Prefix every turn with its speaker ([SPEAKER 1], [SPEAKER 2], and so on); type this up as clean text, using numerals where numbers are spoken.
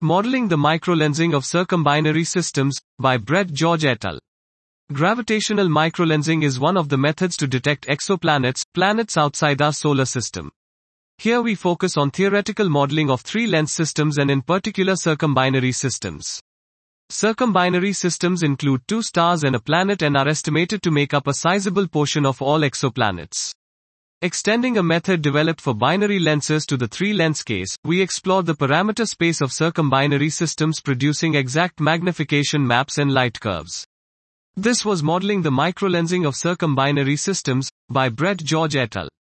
[SPEAKER 1] Modeling the Microlensing of Circumbinary Systems, by Brett George et al. Gravitational microlensing is one of the methods to detect exoplanets, planets outside our solar system. Here we focus on theoretical modeling of three-lens systems and in particular circumbinary systems. Circumbinary systems include two stars and a planet and are estimated to make up a sizable portion of all exoplanets. Extending a method developed for binary lenses to the three-lens case, we explore the parameter space of circumbinary systems producing exact magnification maps and light curves. This was Modeling the Microlensing of Circumbinary Systems, by Brett George et al.